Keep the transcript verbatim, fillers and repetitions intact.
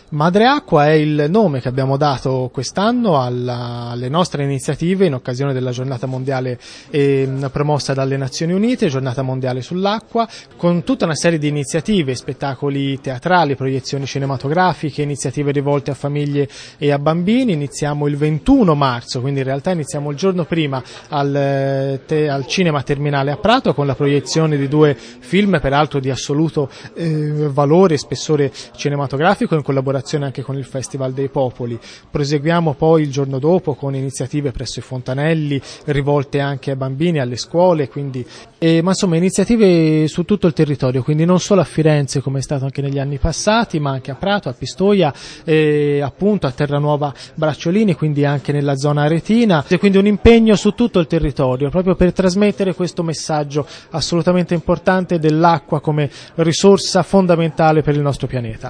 Madre Acqua è il nome che abbiamo dato quest'anno alla, alle nostre iniziative in occasione della giornata mondiale eh, promossa dalle Nazioni Unite, giornata mondiale sull'acqua, con tutta una serie di iniziative, spettacoli teatrali, proiezioni cinematografiche, iniziative rivolte a famiglie e a bambini. Iniziamo il ventuno marzo, quindi in realtà iniziamo il giorno prima al, te, al Cinema Terminale a Prato con la proiezione di due film, peraltro di assoluto eh, valore e spessore cinematografico, in collaborazione anche con il Festival dei Popoli. Proseguiamo poi il giorno dopo con iniziative presso i fontanelli rivolte anche ai bambini, alle scuole, quindi e, ma insomma iniziative su tutto il territorio, quindi non solo a Firenze come è stato anche negli anni passati, ma anche a Prato, a Pistoia e appunto a Terranuova Bracciolini, quindi anche nella zona aretina, e quindi un impegno su tutto il territorio proprio per trasmettere questo messaggio assolutamente importante dell'acqua come risorsa fondamentale per il nostro pianeta.